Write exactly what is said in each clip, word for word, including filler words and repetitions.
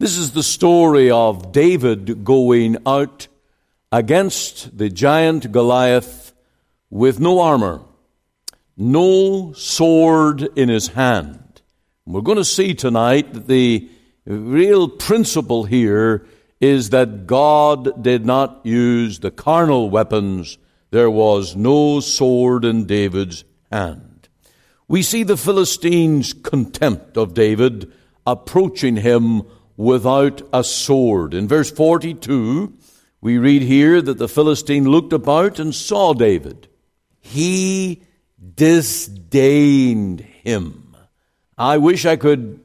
This is the story of David going out against the giant Goliath with no armor, no sword in his hand. We're going to see tonight that the real principle here is that God did not use the carnal weapons. There was no sword in David's hand. We see the Philistines' contempt of David approaching him without a sword. In verse forty-two, we read here that the Philistine looked about and saw David. He disdained him. I wish I could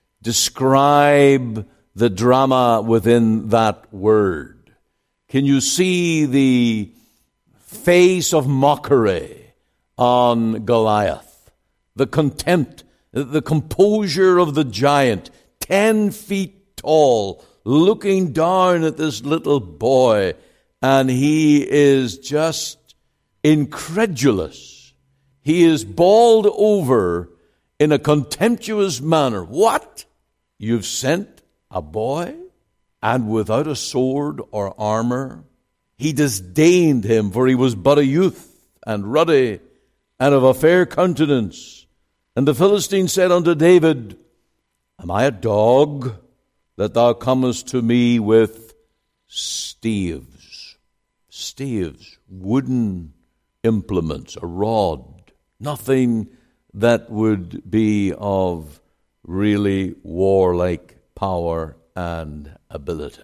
describe the drama within that word. Can you see the face of mockery on Goliath? The contempt, the composure of the giant, ten feet tall, looking down at this little boy, and he is just incredulous. He is bowled over in a contemptuous manner. What? You've sent a boy, and without a sword or armor? He disdained him, for he was but a youth, and ruddy, and of a fair countenance. And the Philistine said unto David, Am I a dog, that thou comest to me with staves? Staves, wooden implements, a rod, nothing that would be of really warlike power and ability.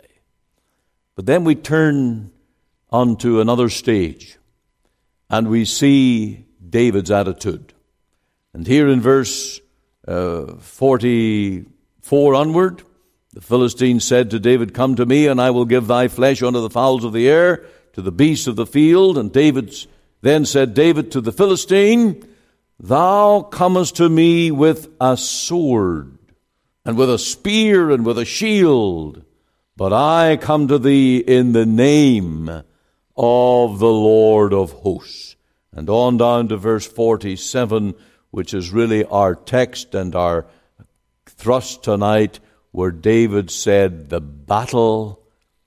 But then we turn onto another stage, and we see David's attitude. And here in verse uh, forty-four onward, the Philistine said to David, Come to me, and I will give thy flesh unto the fowls of the air, to the beasts of the field. And David then said David to the Philistine, Thou comest to me with a sword, and with a spear, and with a shield, but I come to thee in the name of the Lord of hosts. And on down to verse forty-seven, which is really our text and our thrust tonight, where David said, The battle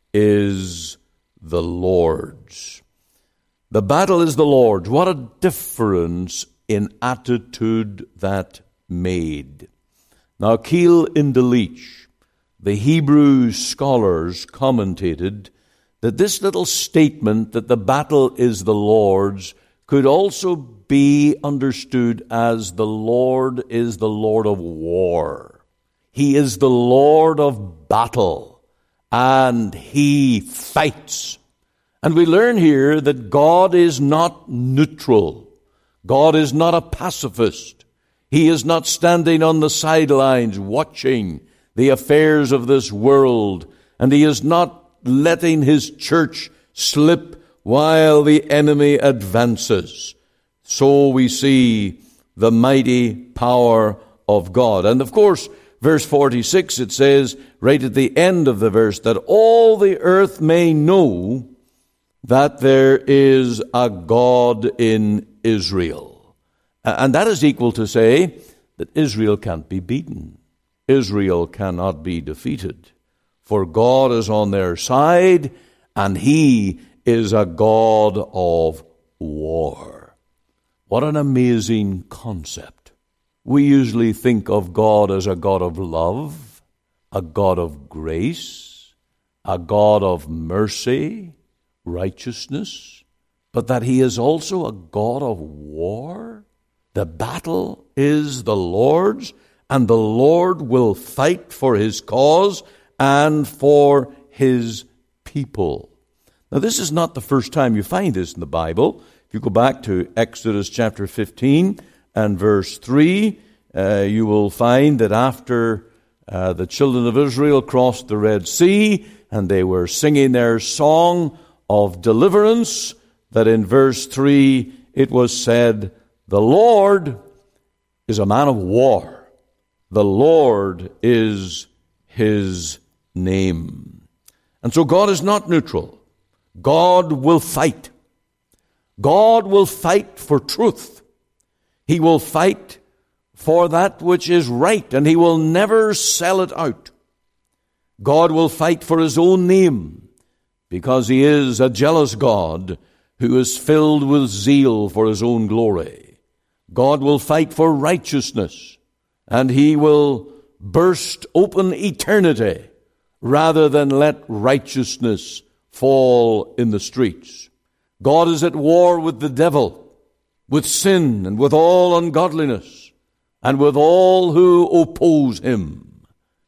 is the Lord's. The battle is the Lord's. What a difference in attitude that made. Now, Keil Indalich, the Hebrew scholars, commentated that this little statement that the battle is the Lord's could also be understood as the Lord is the Lord of war. He is the Lord of battle, and he fights. And we learn here that God is not neutral. God is not a pacifist. He is not standing on the sidelines watching the affairs of this world, and he is not letting his church slip while the enemy advances. So we see the mighty power of God. And of course, verse forty-six, it says, right at the end of the verse, that all the earth may know that there is a God in Israel. And that is equal to say that Israel can't be beaten. Israel cannot be defeated. For God is on their side, and he is a God of war. What an amazing concept. We usually think of God as a God of love, a God of grace, a God of mercy, righteousness, but that he is also a God of war. The battle is the Lord's, and the Lord will fight for his cause and for his people. Now, this is not the first time you find this in the Bible. If you go back to Exodus chapter fifteen and verse three, uh, you will find that after uh, the children of Israel crossed the Red Sea and they were singing their song of deliverance, that in verse three it was said, The Lord is a man of war. The Lord is his name. And so God is not neutral. God will fight. God will fight for truth. He will fight for that which is right, and he will never sell it out. God will fight for his own name, because he is a jealous God who is filled with zeal for his own glory. God will fight for righteousness, and he will burst open eternity rather than let righteousness fall in the streets. God is at war with the devil, with sin, and with all ungodliness, and with all who oppose him.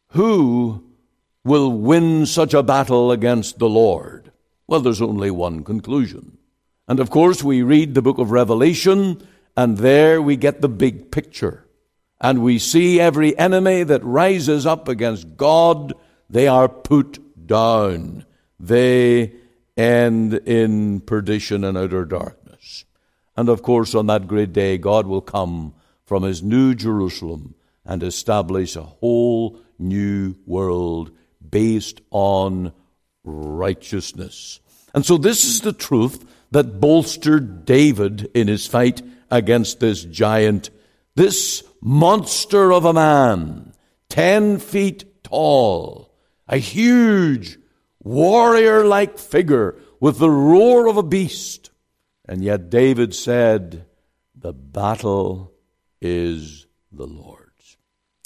Who will win such a battle against the Lord? Well, there's only one conclusion. And of course, we read the book of Revelation, and there we get the big picture. And we see every enemy that rises up against God, they are put down. They end in perdition and utter darkness. And of course, on that great day, God will come from his new Jerusalem and establish a whole new world based on righteousness. And so this is the truth that bolstered David in his fight against this giant, this monster of a man, ten feet tall, a huge warrior-like figure with the roar of a beast. And yet David said, the battle is the Lord's.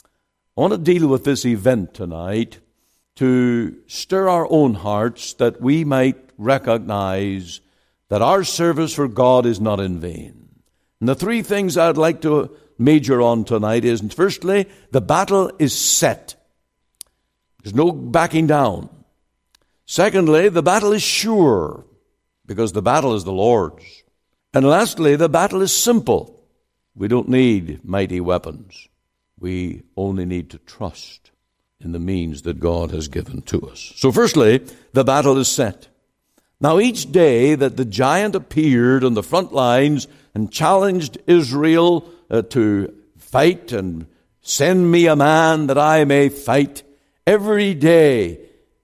I want to deal with this event tonight to stir our own hearts that we might recognize that our service for God is not in vain. And the three things I'd like to major on tonight is, firstly, the battle is set. There's no backing down. Secondly, the battle is sure, because the battle is the Lord's. And lastly, the battle is simple. We don't need mighty weapons. We only need to trust in the means that God has given to us. So firstly, the battle is set. Now each day that the giant appeared on the front lines and challenged Israel uh, to fight and send me a man that I may fight, every day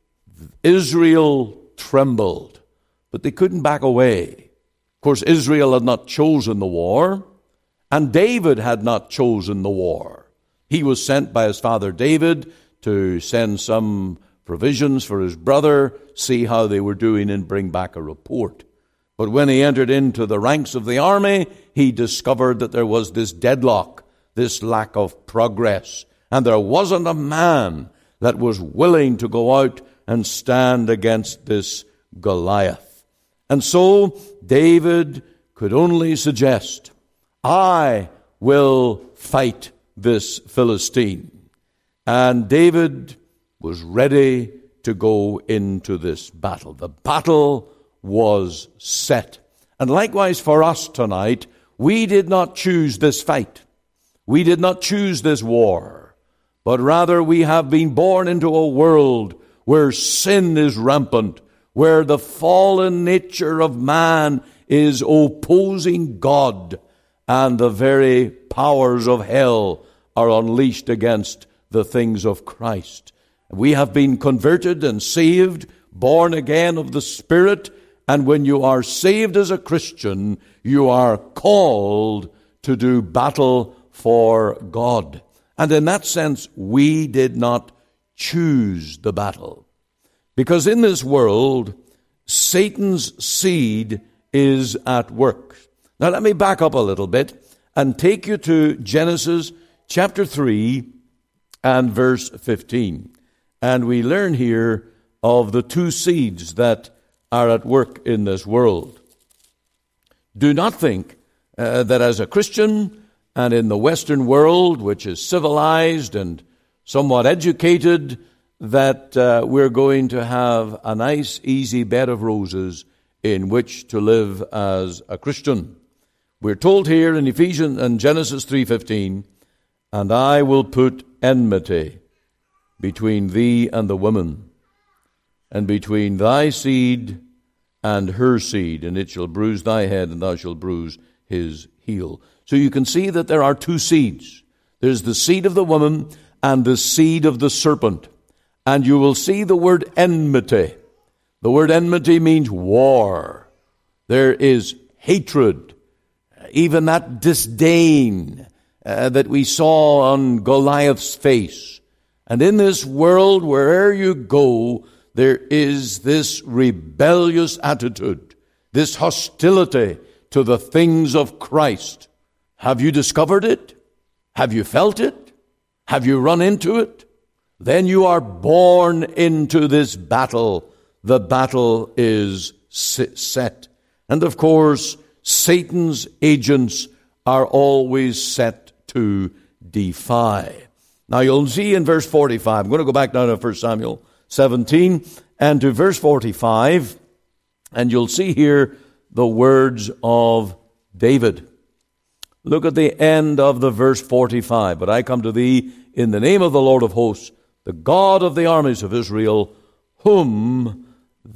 Israel trembled, but they couldn't back away. Of course, Israel had not chosen the war, and David had not chosen the war. He was sent by his father David to send some provisions for his brother, see how they were doing, and bring back a report. But when he entered into the ranks of the army, he discovered that there was this deadlock, this lack of progress, and there wasn't a man that was willing to go out and stand against this Goliath. And so David could only suggest, I will fight this Philistine. And David was ready to go into this battle. The battle was set. And likewise for us tonight, we did not choose this fight. We did not choose this war. But rather we have been born into a world where sin is rampant, where the fallen nature of man is opposing God, and the very powers of hell are unleashed against the things of Christ. We have been converted and saved, born again of the Spirit, and when you are saved as a Christian, you are called to do battle for God. And in that sense, we did not choose the battle. Because in this world, Satan's seed is at work. Now let me back up a little bit and take you to Genesis chapter three and verse fifteen. And we learn here of the two seeds that are at work in this world. Do not think uh, that as a Christian and in the Western world, which is civilized and somewhat educated, that uh, we're going to have a nice, easy bed of roses in which to live as a Christian. We're told here in Ephesians and Genesis three fifteen, and I will put enmity between thee and the woman, and between thy seed and her seed, and it shall bruise thy head, and thou shalt bruise his heel. So you can see that there are two seeds. There's the seed of the woman and the seed of the serpent. And you will see the word enmity. The word enmity means war. There is hatred, even that disdain uh, that we saw on Goliath's face. And in this world, wherever you go, there is this rebellious attitude, this hostility to the things of Christ. Have you discovered it? Have you felt it? Have you run into it? Then you are born into this battle. The battle is set. And of course, Satan's agents are always set to defy. Now you'll see in verse forty-five, I'm going to go back now to First Samuel seventeen and to verse forty-five, and you'll see here the words of David. Look at the end of the verse forty-five. But I come to thee in the name of the Lord of hosts, the God of the armies of Israel, whom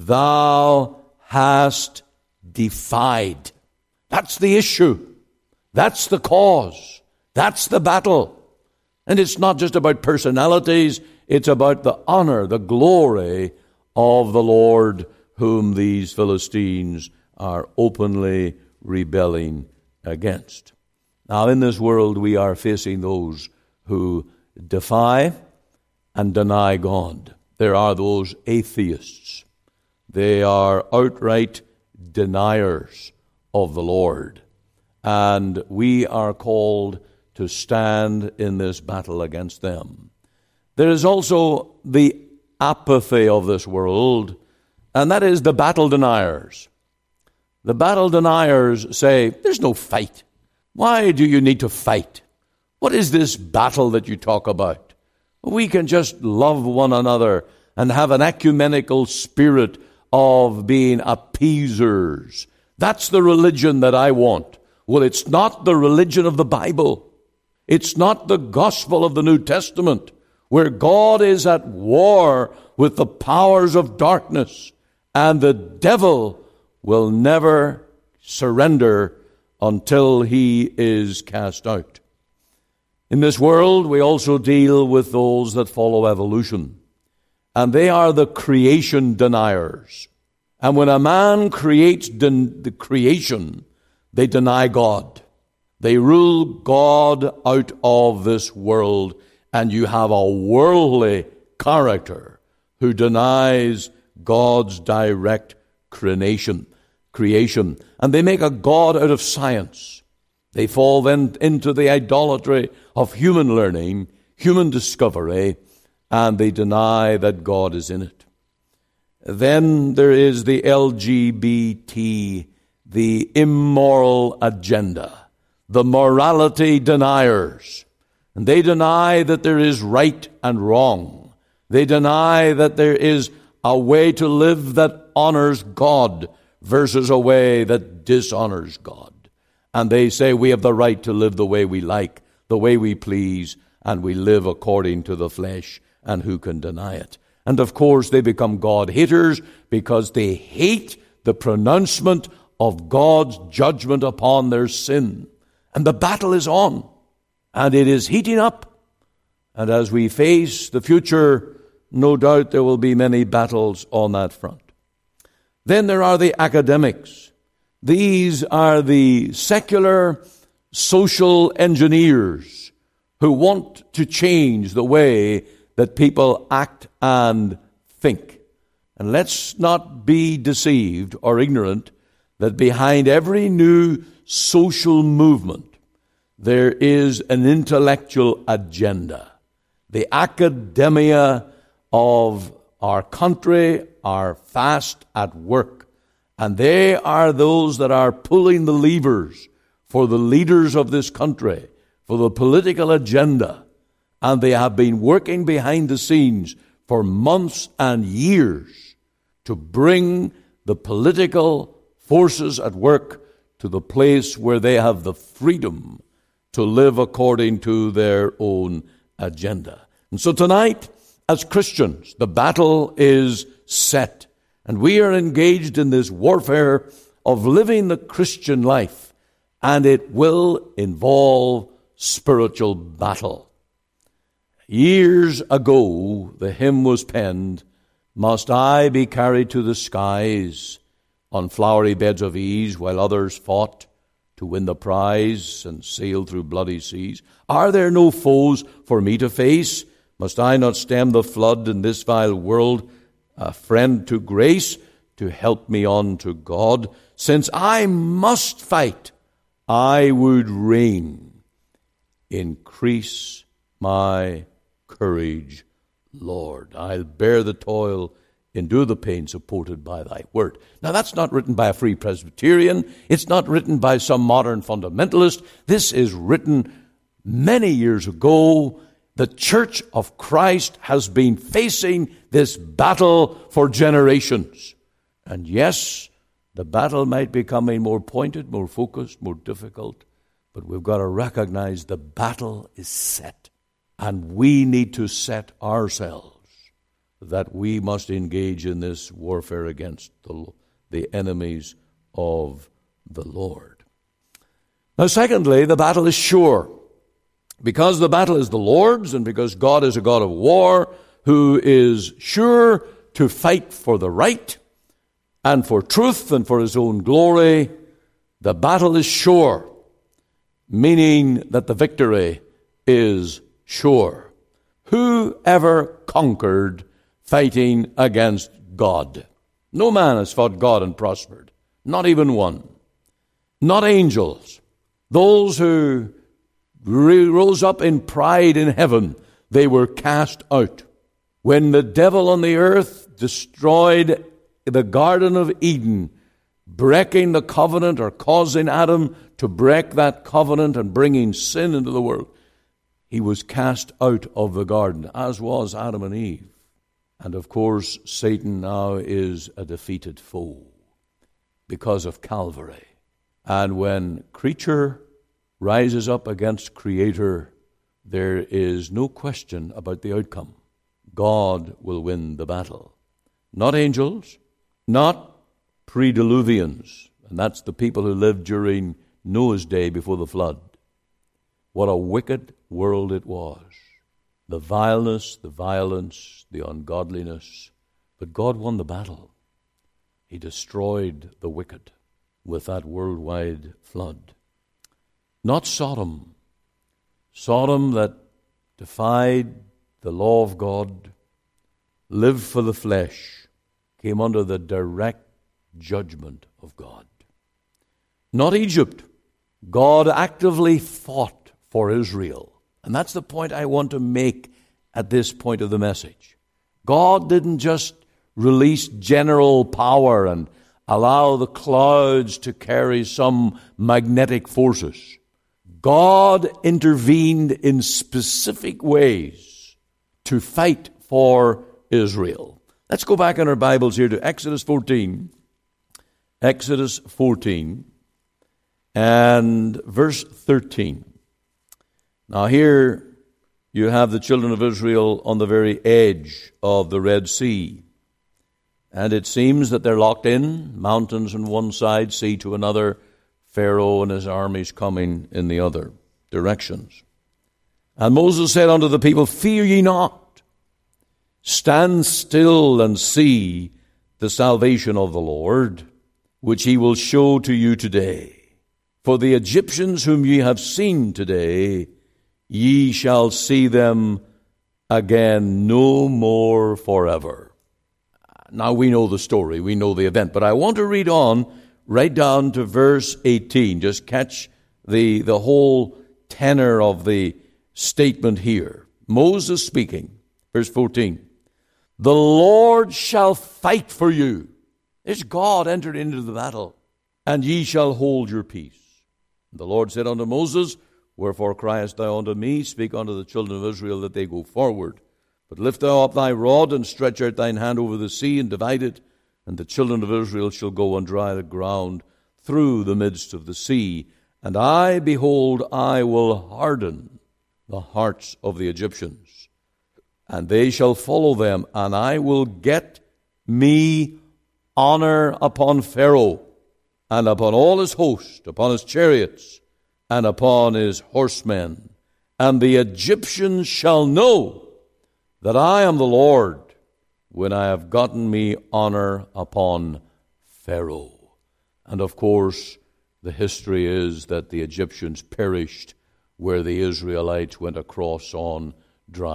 thou hast defied. That's the issue. That's the cause. That's the battle. And it's not just about personalities. It's about the honor, the glory of the Lord, whom these Philistines are openly rebelling against. Now, in this world, we are facing those who defy and deny God. There are those atheists. They are outright deniers of the Lord. And we are called to stand in this battle against them. There is also the apathy of this world, and that is the battle deniers. The battle deniers say, there's no fight. Why do you need to fight? What is this battle that you talk about? We can just love one another and have an ecumenical spirit of being appeasers. That's the religion that I want. Well, it's not the religion of the Bible. It's not the gospel of the New Testament, where God is at war with the powers of darkness, and the devil will never surrender until he is cast out. In this world, we also deal with those that follow evolution, and they are the creation deniers. And when a man creates den- the creation, they deny God. They rule God out of this world, and you have a worldly character who denies God's direct creation. Creation, and they make a God out of science. They fall then into the idolatry of human learning, human discovery, and they deny that God is in it. Then there is the L G B T, the immoral agenda, the morality deniers. And they deny that there is right and wrong. They deny that there is a way to live that honors God versus a way that dishonors God. And they say we have the right to live the way we like, the way we please, and we live according to the flesh, and who can deny it? And of course they become God haters because they hate the pronouncement of God's judgment upon their sin. And the battle is on, and it is heating up. And as we face the future, no doubt there will be many battles on that front. Then there are the academics. These are the secular social engineers who want to change the way that people act and think. And let's not be deceived or ignorant that behind every new social movement there is an intellectual agenda. The academia of our country are fast at work, and they are those that are pulling the levers for the leaders of this country, for the political agenda, and they have been working behind the scenes for months and years to bring the political forces at work to the place where they have the freedom to live according to their own agenda. And so tonight, as Christians, the battle is set, and we are engaged in this warfare of living the Christian life, and it will involve spiritual battle. Years ago, the hymn was penned, "Must I be carried to the skies on flowery beds of ease while others fought to win the prize and sail through bloody seas? Are there no foes for me to face? Must I not stem the flood in this vile world, a friend to grace, to help me on to God? Since I must fight, I would reign. Increase my courage, Lord. I'll bear the toil, endure the pain supported by thy word. Now that's not written by a free Presbyterian. It's not written by some modern fundamentalist. This is written many years ago. The Church of Christ has been facing this battle for generations. And yes, the battle might be becoming more pointed, more focused, more difficult, but we've got to recognize the battle is set. And we need to set ourselves that we must engage in this warfare against the, the enemies of the Lord. Now, secondly, the battle is sure. Because the battle is the Lord's, and because God is a God of war who is sure to fight for the right and for truth and for his own glory, the battle is sure, meaning that the victory is sure. Who ever conquered fighting against God? No man has fought God and prospered. Not even one. Not angels. Those who rose up in pride in heaven, they were cast out. When the devil on the earth destroyed the Garden of Eden, breaking the covenant or causing Adam to break that covenant and bringing sin into the world, he was cast out of the garden, as was Adam and Eve. And of course, Satan now is a defeated foe because of Calvary. And when creature rises up against Creator, there is no question about the outcome. God will win the battle. Not angels, not pre-diluvians, and that's the people who lived during Noah's day before the flood. What a wicked world it was. The vileness, the violence, the ungodliness. But God won the battle. He destroyed the wicked with that worldwide flood. Not Sodom. Sodom that defied the law of God, lived for the flesh, came under the direct judgment of God. Not Egypt. God actively fought for Israel. And that's the point I want to make at this point of the message. God didn't just release general power and allow the clouds to carry some magnetic forces. God intervened in specific ways to fight for Israel. Let's go back in our Bibles here to Exodus fourteen. Exodus fourteen and verse thirteen. Now here you have the children of Israel on the very edge of the Red Sea. And it seems that they're locked in, mountains on one side, sea to another, Pharaoh and his armies coming in the other directions. And Moses said unto the people, Fear ye not, stand still and see the salvation of the Lord, which he will show to you today. For the Egyptians whom ye have seen today, ye shall see them again no more forever. Now we know the story, we know the event, but I want to read on right down to verse eighteen. Just catch the, the whole tenor of the statement here. Moses speaking, verse fourteen. The Lord shall fight for you. There's God entered into the battle, and ye shall hold your peace. And the Lord said unto Moses, Wherefore criest thou unto me? Speak unto the children of Israel that they go forward. But lift thou up thy rod, and stretch out thine hand over the sea, and divide it, and the children of Israel shall go on dry ground through the midst of the sea. And I, behold, I will harden the hearts of the Egyptians, and they shall follow them, and I will get me honor upon Pharaoh, and upon all his host, upon his chariots, and upon his horsemen. And the Egyptians shall know that I am the Lord, when I have gotten me honor upon Pharaoh. And of course, the history is that the Egyptians perished where the Israelites went across on dry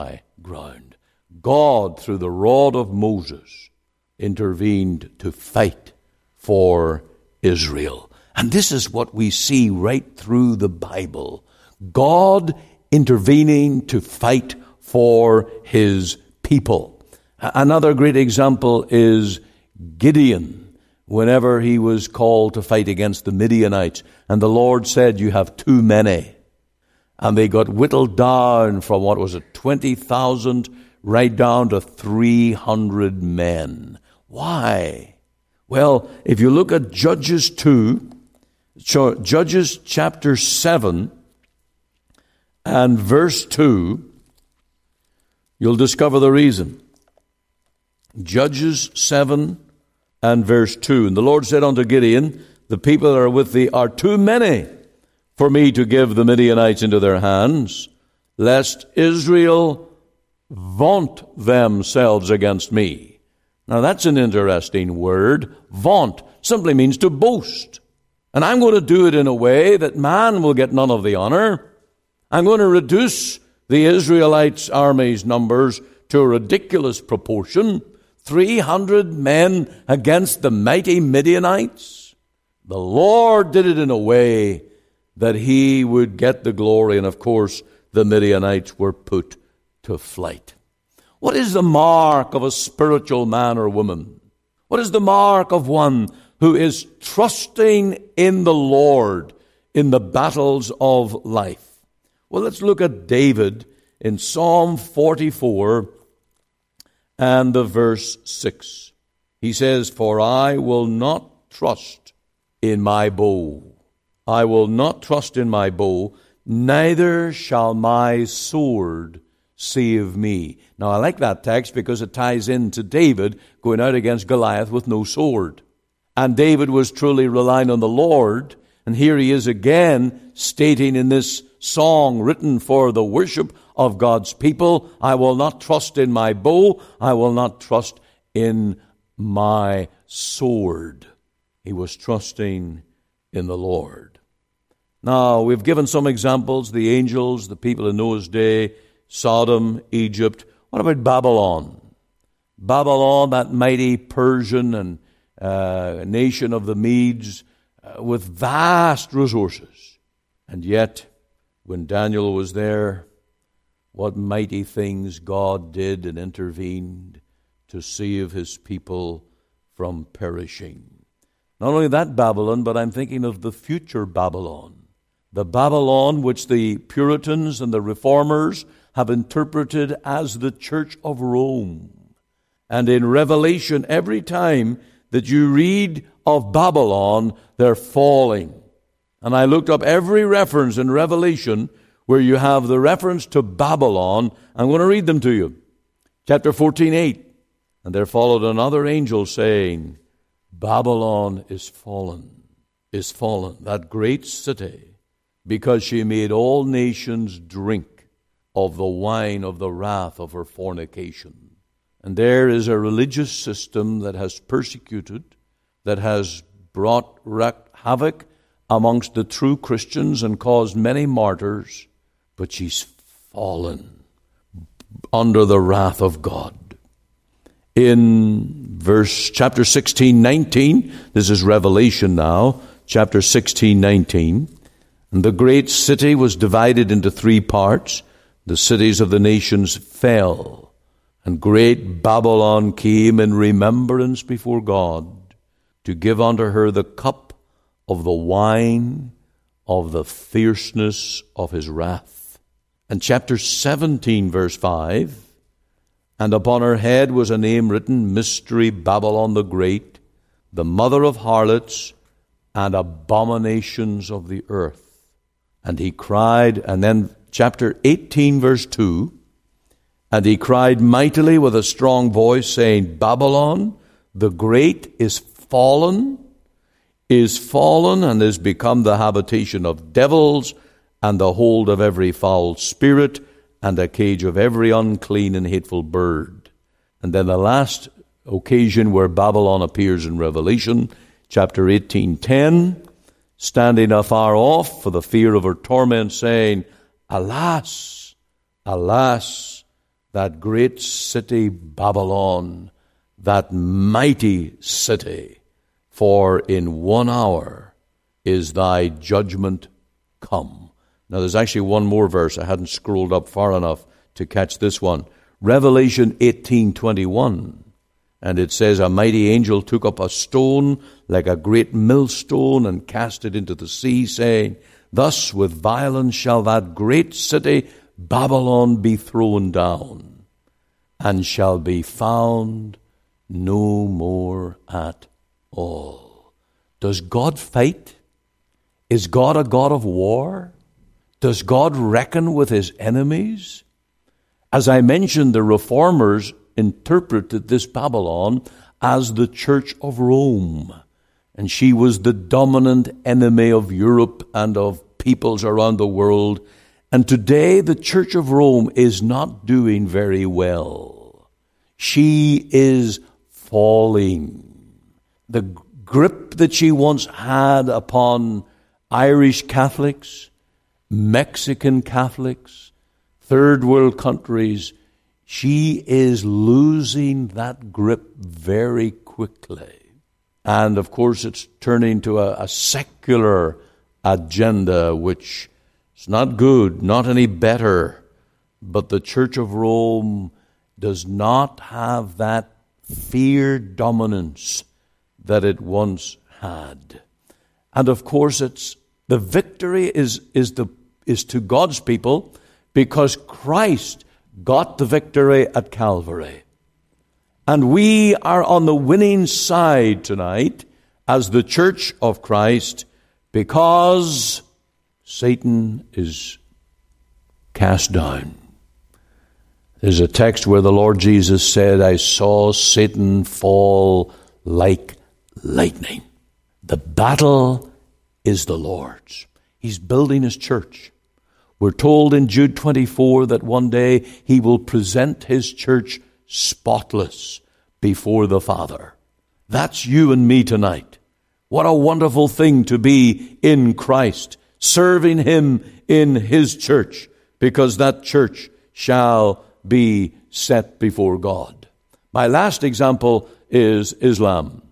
ground. God, through the rod of Moses, intervened to fight for Israel. And this is what we see right through the Bible. God intervening to fight for his people. Another great example is Gideon, whenever he was called to fight against the Midianites. And the Lord said, you have too many. And they got whittled down from, what was it, twenty thousand right down to three hundred men. Why? Well, if you look at Judges two, Judges chapter seven and verse two, you'll discover the reason. Judges seven and verse two. And the Lord said unto Gideon, the people that are with thee are too many for me to give the Midianites into their hands, lest Israel vaunt themselves against me. Now that's an interesting word. Vaunt simply means to boast. And I'm going to do it in a way that man will get none of the honor. I'm going to reduce the Israelites' army's numbers to a ridiculous proportion. three hundred men against the mighty Midianites. The Lord did it in a way that he would get the glory. And of course, the Midianites were put to flight. What is the mark of a spiritual man or woman? What is the mark of one who is trusting in the Lord in the battles of life? Well, let's look at David in Psalm forty-four and the verse six. He says, for I will not trust in my bow. I will not trust in my bow, neither shall my sword save me. Now, I like that text because it ties into David going out against Goliath with no sword. And David was truly relying on the Lord. And here he is again stating in this song written for the worship of God's people, I will not trust in my bow, I will not trust in my sword. He was trusting in the Lord. Now, we've given some examples, the angels, the people in Noah's day, Sodom, Egypt. What about Babylon? Babylon, that mighty Persian and uh, nation of the Medes, uh, with vast resources. And yet, when Daniel was there, what mighty things God did and intervened to save his people from perishing. Not only that Babylon, but I'm thinking of the future Babylon. The Babylon which the Puritans and the Reformers have interpreted as the Church of Rome. And in Revelation, every time that you read of Babylon, they're falling. And I looked up every reference in Revelation where you have the reference to Babylon. I'm going to read them to you. Chapter fourteen, eight. And there followed another angel saying, Babylon is fallen, is fallen, that great city, because she made all nations drink of the wine of the wrath of her fornication. And there is a religious system that has persecuted, that has brought havoc amongst the true Christians and caused many martyrs, but she's fallen under the wrath of God. In verse chapter sixteen, nineteen, this is Revelation now, chapter sixteen, nineteen, and the great city was divided into three parts. The cities of the nations fell, and great Babylon came in remembrance before God to give unto her the cup of the wine of the fierceness of his wrath. And chapter seventeen, verse five, and upon her head was a name written, Mystery Babylon the Great, the mother of harlots and abominations of the earth. And he cried, and then chapter eighteen, verse two, and he cried mightily with a strong voice, saying, Babylon the Great is fallen, is fallen, and is become the habitation of devils, and the hold of every foul spirit, and a cage of every unclean and hateful bird. And then the last occasion where Babylon appears in Revelation, chapter eighteen, ten, standing afar off for the fear of her torment, saying, Alas, alas, that great city Babylon, that mighty city, for in one hour is thy judgment come. Now there's actually one more verse. I hadn't scrolled up far enough to catch this one. Revelation eighteen twenty-one. And it says, a mighty angel took up a stone like a great millstone and cast it into the sea, saying, thus with violence shall that great city Babylon be thrown down, and shall be found no more at all. Does God fight? Is God a God of war? Does God reckon with his enemies? As I mentioned, the reformers interpreted this Babylon as the Church of Rome, and she was the dominant enemy of Europe and of peoples around the world. And today the Church of Rome is not doing very well. She is falling. The grip that she once had upon Irish Catholics, Mexican Catholics, third world countries, she is losing that grip very quickly. And of course it's turning to a, a secular agenda, which is not good, not any better. But the Church of Rome does not have that fear dominance that it once had. And of course it's the victory is is the is to God's people, because Christ got the victory at Calvary. And we are on the winning side tonight as the Church of Christ, because Satan is cast down. There's a text where the Lord Jesus said, I saw Satan fall like lightning. The battle is the Lord's. He's building his church. We're told in Jude twenty-four that one day he will present his church spotless before the Father. That's you and me tonight. What a wonderful thing to be in Christ, serving him in his church, because that church shall be set before God. My last example is Islam.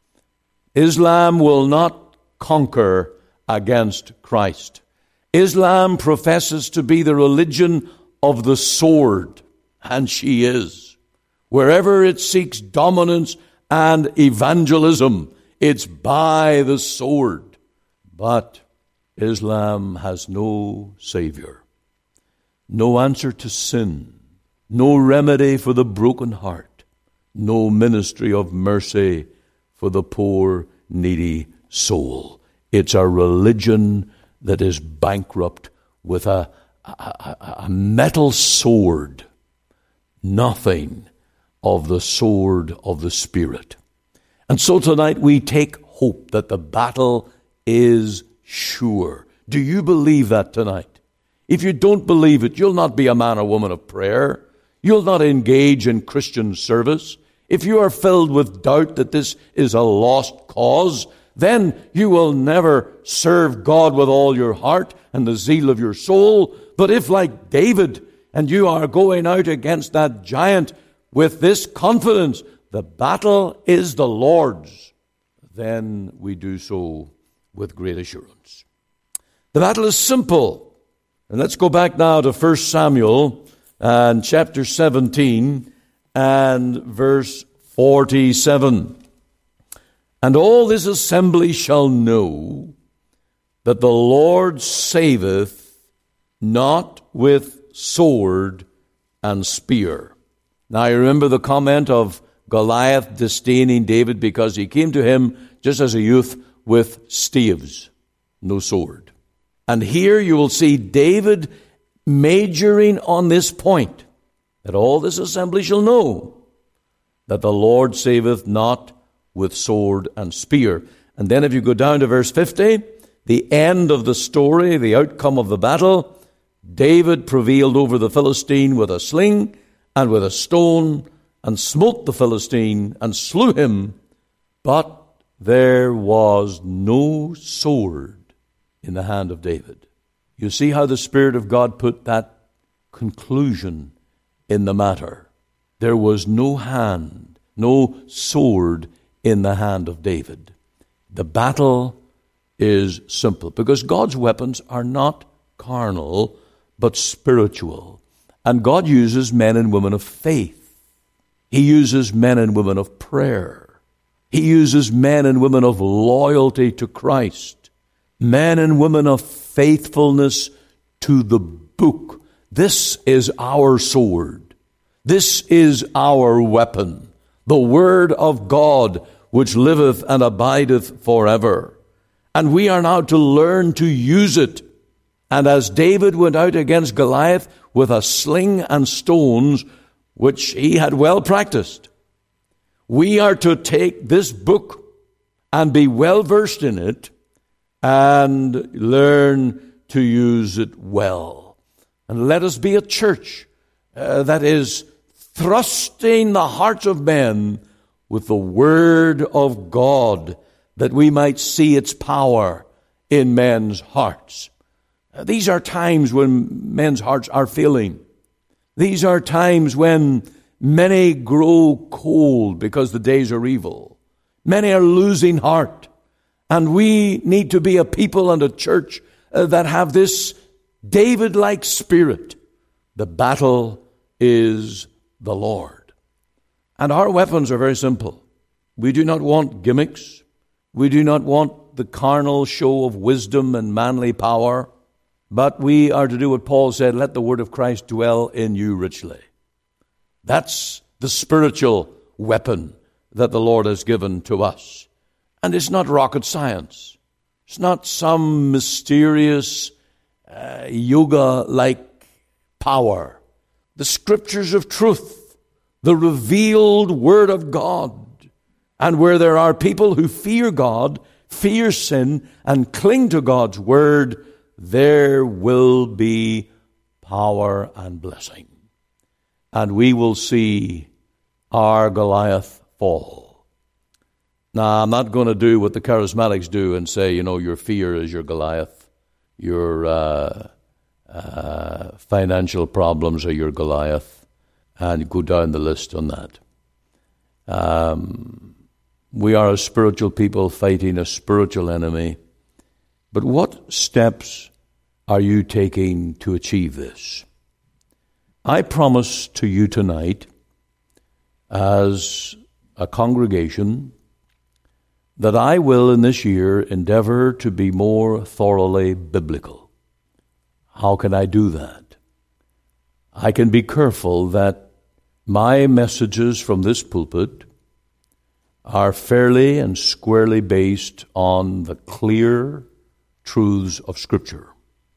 Islam will not conquer against Christ. Islam professes to be the religion of the sword, and she is. Wherever it seeks dominance and evangelism, it's by the sword. But Islam has no savior, no answer to sin, no remedy for the broken heart, no ministry of mercy for the poor, needy soul. It's a religion that is bankrupt with a, a, a metal sword, nothing of the sword of the Spirit. And so tonight we take hope that the battle is sure. Do you believe that tonight? If you don't believe it, you'll not be a man or woman of prayer. You'll not engage in Christian service. If you are filled with doubt that this is a lost cause, then you will never serve God with all your heart and the zeal of your soul. But if, like David, and you are going out against that giant with this confidence, the battle is the Lord's, then we do so with great assurance. The battle is simple. And let's go back now to First Samuel and chapter seventeen and verse forty-seven. And all this assembly shall know that the Lord saveth not with sword and spear. Now you remember the comment of Goliath disdaining David because he came to him just as a youth with staves, no sword. And here you will see David majoring on this point, that all this assembly shall know that the Lord saveth not with sword and spear. And then if you go down to verse fifty, the end of the story, the outcome of the battle, David prevailed over the Philistine with a sling and with a stone, and smote the Philistine and slew him, but there was no sword in the hand of David. You see how the Spirit of God put that conclusion in the matter. There was no hand, no sword in the hand of David. The battle is simple because God's weapons are not carnal but spiritual. And God uses men and women of faith. He uses men and women of prayer. He uses men and women of loyalty to Christ. Men and women of faithfulness to the book. This is our sword. This is our weapon. The word of God, which liveth and abideth forever. And we are now to learn to use it. And as David went out against Goliath with a sling and stones, which he had well practiced, we are to take this book and be well versed in it and learn to use it well. And let us be a church uh, that is thrusting the hearts of men with the word of God, that we might see its power in men's hearts. Uh, these are times when men's hearts are failing. These are times when many grow cold because the days are evil. Many are losing heart. And we need to be a people and a church uh, that have this David-like spirit. The battle is the Lord. And our weapons are very simple. We do not want gimmicks. We do not want the carnal show of wisdom and manly power. But we are to do what Paul said, let the word of Christ dwell in you richly. That's the spiritual weapon that the Lord has given to us. And it's not rocket science. It's not some mysterious uh, yoga-like power. The scriptures of truth, the revealed word of God. And where there are people who fear God, fear sin, and cling to God's word, there will be power and blessing. And we will see our Goliath fall. Now, I'm not going to do what the charismatics do and say, you know, your fear is your Goliath. Your uh, uh, financial problems are your Goliath. And go down the list on that. Um, we are a spiritual people fighting a spiritual enemy. But what steps are you taking to achieve this? I promise to you tonight, as a congregation, that I will in this year endeavor to be more thoroughly biblical. How can I do that? I can be careful that my messages from this pulpit are fairly and squarely based on the clear truths of Scripture.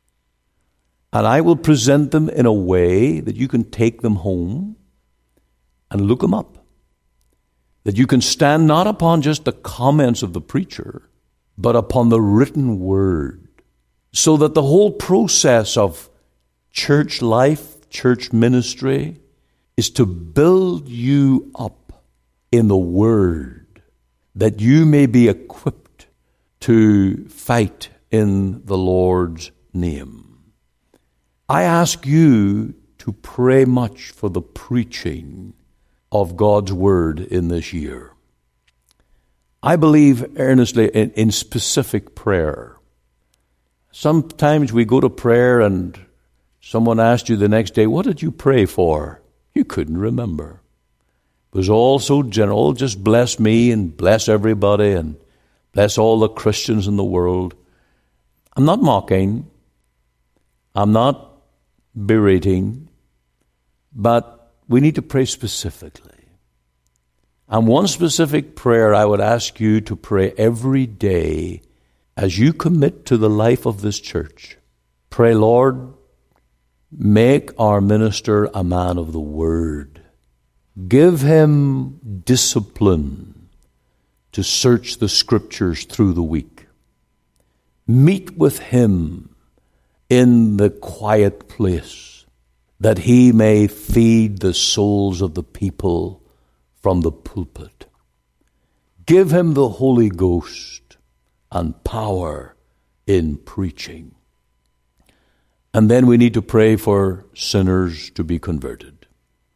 And I will present them in a way that you can take them home and look them up. That you can stand not upon just the comments of the preacher, but upon the written word. So that the whole process of church life, church ministry, is to build you up in the word, that you may be equipped to fight in the Lord's name. I ask you to pray much for the preaching of God's word in this year. I believe earnestly in, in specific prayer. Sometimes we go to prayer and someone asked you the next day, what did you pray for? You couldn't remember. It was all so general, just bless me and bless everybody and bless all the Christians in the world. I'm not mocking. I'm not berating. But we need to pray specifically. And one specific prayer I would ask you to pray every day as you commit to the life of this church. Pray, Lord, make our minister a man of the word. Give him discipline to search the scriptures through the week. Meet with him in the quiet place, that he may feed the souls of the people from the pulpit. Give him the Holy Ghost and power in preaching. And then we need to pray for sinners to be converted.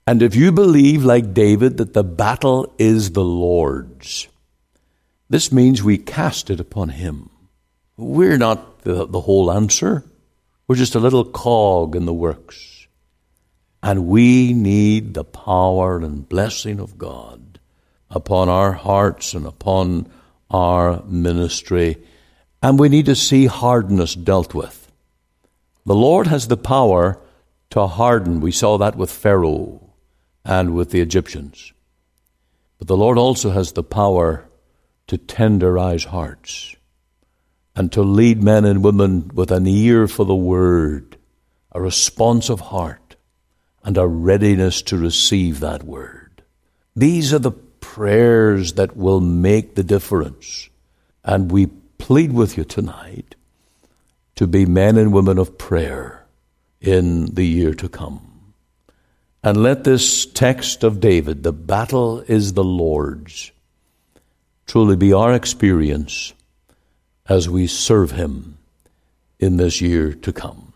And if you believe, like David, that the battle is the Lord's, this means we cast it upon him. We're not the, the whole answer. We're just a little cog in the works. And we need the power and blessing of God upon our hearts and upon our ministry. And we need to see hardness dealt with. The Lord has the power to harden. We saw that with Pharaoh and with the Egyptians. But the Lord also has the power to tenderize hearts and to lead men and women with an ear for the word, a responsive heart, and a readiness to receive that word. These are the prayers that will make the difference. And we plead with you tonight to be men and women of prayer in the year to come. And let this text of David, the battle is the Lord's, truly be our experience as we serve him in this year to come.